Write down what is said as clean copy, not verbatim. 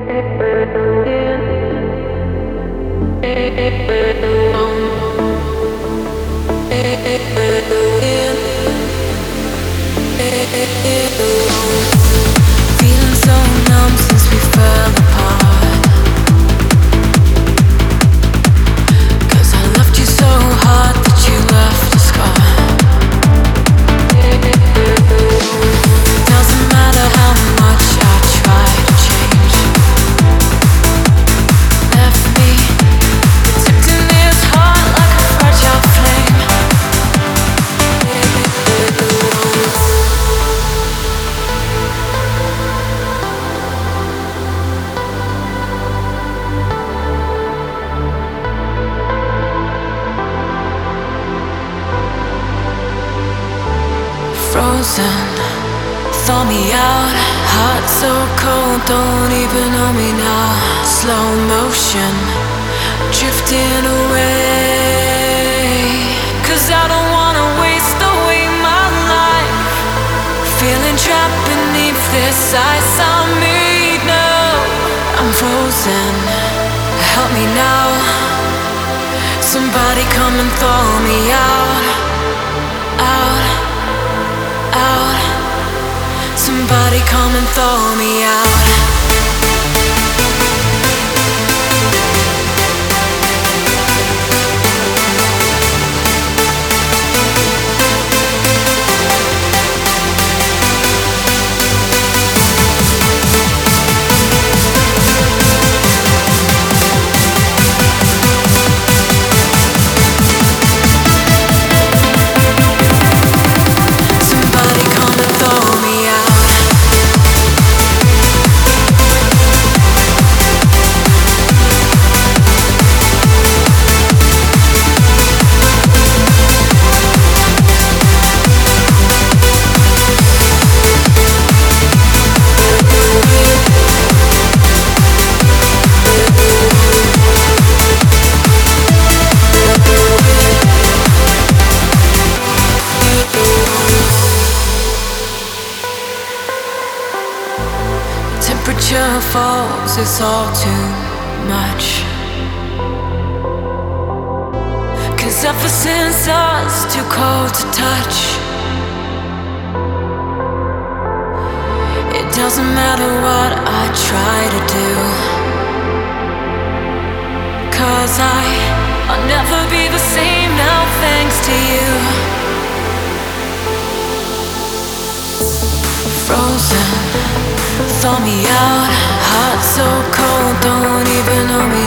Feeling so numb since we fell apart. 'Cause I loved you so hard that you left a scar. Doesn't matter how much I try to change. Left me tipped in this heart like a fragile flame. Frozen, thaw me out. Heart so cold, don't even know me now. Slow motion, drifting away. 'Cause I don't wanna waste away my life. Feeling trapped beneath this ice I made. No, I'm frozen, help me now. Somebody come and thaw me out. Out, out. Somebody come and thaw me out. Somebody come and thaw me out. Temperature falls, it's all too much. 'Cause ever since I was too cold to touch. It doesn't matter what I try to do. 'Cause I'll never be the same now thanks to you. Frozen, thaw me out. Heart so cold, don't even know me